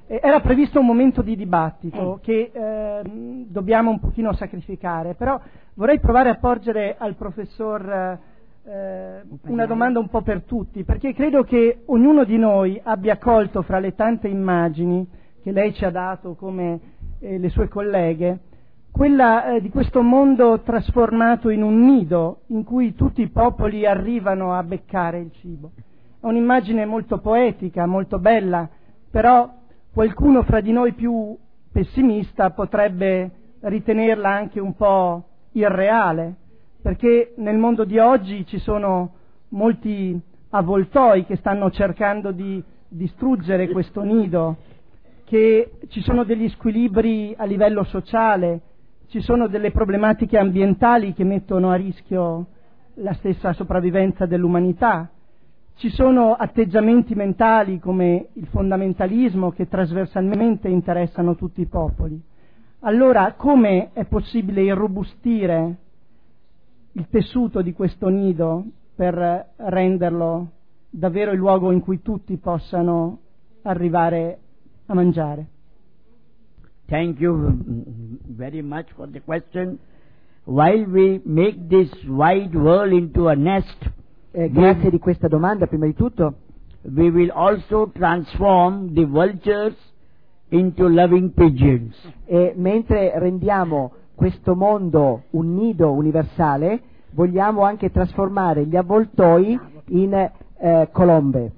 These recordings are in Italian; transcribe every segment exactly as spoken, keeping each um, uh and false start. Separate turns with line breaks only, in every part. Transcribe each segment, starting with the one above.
Eh, era previsto un momento di dibattito che eh, dobbiamo un pochino sacrificare, però vorrei provare a porgere al professor eh, una domanda un po' per tutti, perché credo che ognuno di noi abbia colto fra le tante immagini che lei ci ha dato come eh, le sue colleghe, quella eh, di questo mondo trasformato in un nido in cui tutti i popoli arrivano a beccare il cibo. È un'immagine molto poetica, molto bella, però qualcuno fra di noi più pessimista potrebbe ritenerla anche un po' irreale, perché nel mondo di oggi ci sono molti avvoltoi che stanno cercando di distruggere questo nido, che ci sono degli squilibri a livello sociale, ci sono delle problematiche ambientali che mettono a rischio la stessa sopravvivenza dell'umanità, ci sono atteggiamenti mentali come il fondamentalismo che trasversalmente interessano tutti i popoli. Allora, come è possibile irrobustire il tessuto di questo nido per renderlo davvero il luogo in cui tutti possano arrivare a mangiare?
Thank you very much for the question. While we make this wide world into a nest,
Eh, grazie di questa domanda, prima di tutto.
We will also transform the vultures into loving pigeons.
E mentre rendiamo questo mondo un nido universale, vogliamo anche trasformare gli avvoltoi in eh, colombe.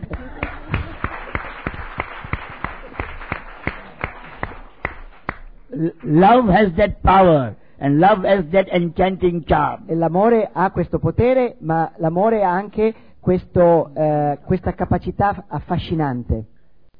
Love has that power. And love has that enchanting charm.
E l'amore ha questo potere, ma l'amore ha anche questo, eh, questa capacità affascinante.